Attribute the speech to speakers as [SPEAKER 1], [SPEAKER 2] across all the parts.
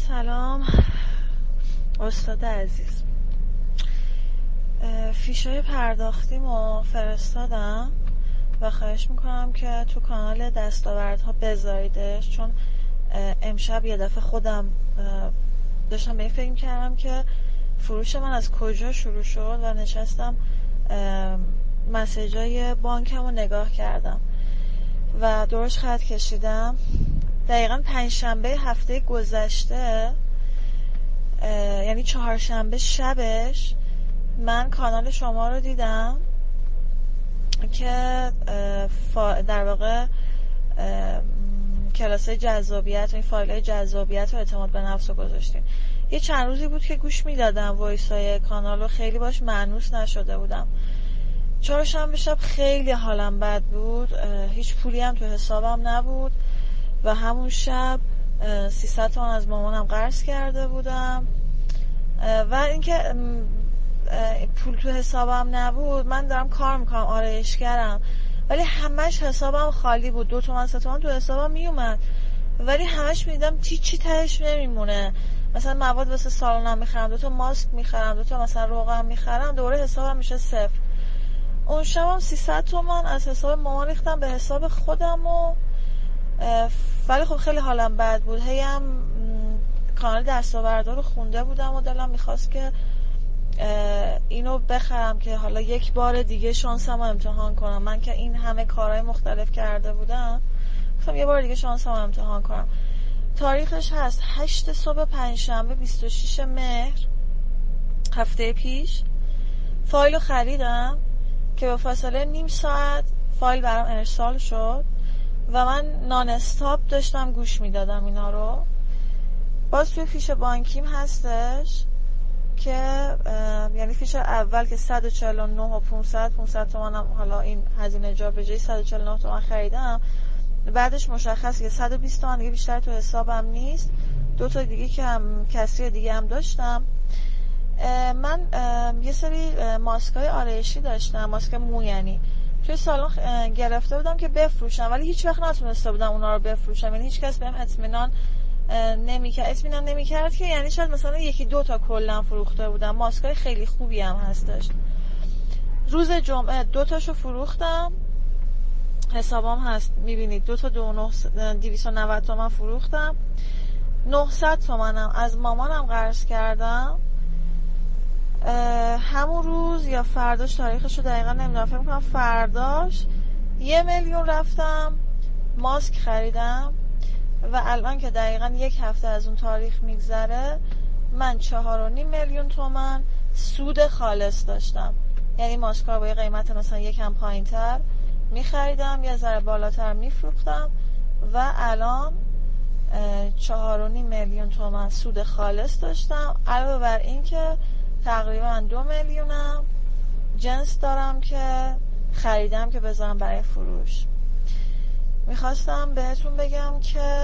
[SPEAKER 1] سلام استاد عزیز. فیشای پرداختیمو فرستادم و خواهش میکنم که تو کانال دستاوردها بذاریدش، چون امشب یه دفعه خودم داشتم به این فکر کردم که فروش من از کجا شروع شد و نشستم مسیجای بانکم رو نگاه کردم و درش خط کشیدم. دقیقا 5 شنبه هفته گذشته، یعنی 4 شنبه شبش، من کانال شما رو دیدم که در واقع کلاسای جذابیت، این فایل‌های جذابیت و اعتماد به نفس رو گذاشتین. یه چند روزی بود که گوش میدادم وایسای کانال رو، خیلی باش مانوس نشده بودم. 4 شنبه شب خیلی حالم بد بود، هیچ پولی هم تو حسابم نبود و همون شب 300 تومن از مامانم قرض کرده بودم و اینکه پول تو حسابم نبود، من دارم کار میکنم، آرایشگرم، ولی همش حسابم خالی بود. 2 تومن 3 تومن تو حسابم میومد ولی همش میدیدم چی تهش نمیمونه. مثلا مواد واسه سالنم میخرم، 2 تا ماسک میخرم، 2 تا مثلا روغن میخرم، دوره حسابم میشه 0. اون شبم 300 تومن از حساب مامان ریختم به حساب خودم ولی خب خیلی حالم بد بود. هی هم کانال دستاوردها رو خونده بودم و دلم میخواست که اینو بخرم که حالا یک بار دیگه شانسم رو امتحان کنم. من که این همه کارهای مختلف کرده بودم، گفتم یه بار دیگه شانسم رو امتحان کنم. تاریخش هست 8 صبح 5 شنبه 26 مهر هفته پیش. فایل رو خریدم که به فاصله نیم ساعت فایل برام ارسال شد و من نان استاپ داشتم گوش میدادم اینا رو. باز توی فیش بانکیم هستش که یعنی فیش اول که 149 و 500 تومن هم، حالا این هزینه جابجایی 149 تومن خریدم. بعدش مشخصه که 120 تومن دیگه بیشتر تو حسابم نیست. 2 تا دیگه که هم کسری دیگه هم داشتم. من یه سری ماسکای آرایشی داشتم، ماسک مو، یعنی توی سالن گرفته بودم که بفروشم ولی هیچ وقت نتونسته بودم اونا رو بفروشم. یعنی هیچ کس بهم اطمینان نمیکرد که یعنی شاید مثلا 1-2 تا کلا فروخته بودم. ماسکای خیلی خوبی هم هستش. روز جمعه 2 تاشو فروختم، حسابم هست میبینید. 2 تا 290 تومن فروختم. 900 تومنم از مامانم قرض کردم. همون روز یا فرداش، تاریخشو دقیقا نمیدونم، فکر میکنم فرداش 1 میلیون رفتم ماسک خریدم و الان که دقیقا 1 هفته از اون تاریخ میگذره، من 4.5 میلیون تومن سود خالص داشتم. یعنی ماسکا با یه قیمت مثلا یکم پایین تر میخریدم، یه ذره بالاتر میفروختم و الان 4.5 میلیون تومن سود خالص داشتم. علاوه بر این که تقریبا 2 میلیونم جنس دارم که خریدم که بذارم برای فروش. میخواستم بهتون بگم که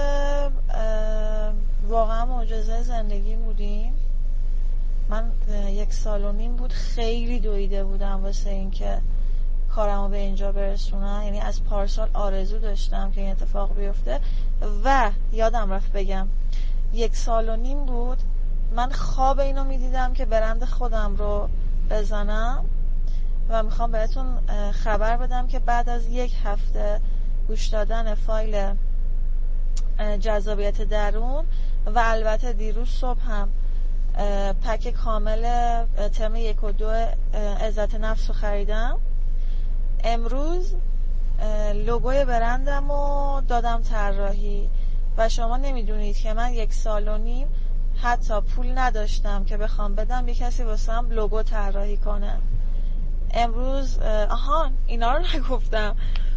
[SPEAKER 1] واقعا معجزه زندگی بودیم. من 1.5 سال بود خیلی دویده بودم واسه این که کارمو به اینجا برسونم. یعنی از پارسال آرزو داشتم که این اتفاق بیفته و یادم رفت بگم 1.5 سال بود من خواب اینو میدیدم که برند خودم رو بزنم و میخوام بهتون خبر بدم که بعد از 1 هفته گوش دادن فایل جذابیت درون و البته دیروز صبح هم پک کامل ترم 1 و 2 عزت نفس رو خریدم. امروز لوگوی برندم رو دادم طراحی و شما نمیدونید که من 1.5 سال حتی پول نداشتم که بخوام بدم یه کسی واسم لوگو طراحی کنه. امروز اینا رو نگفتم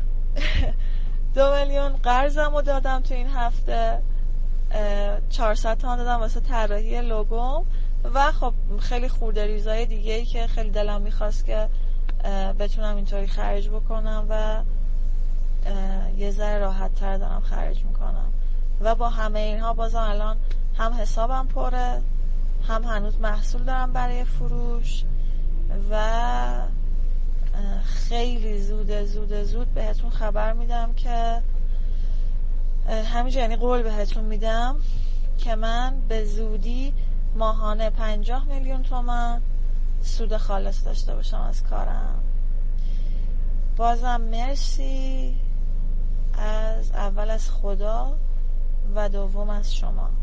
[SPEAKER 1] 2 میلیون قرضم رو دادم تو این هفته، 400 تومن دادم واسه طراحی لوگوم و خب خیلی خورده ریزای دیگه ای که خیلی دلم میخواست که بتونم اینطوری خرج بکنم و یه ذره راحت تر دارم خرج میکنم و با همه اینها بازم الان هم حسابم پره، هم هنوز محصول دارم برای فروش و خیلی زود بهتون خبر میدم که همینجا، یعنی قول بهتون میدم که من به زودی ماهانه 50 میلیون تومان سود خالص داشته باشم از کارم. بازم مرسی، از اول از خدا و دوم از شما.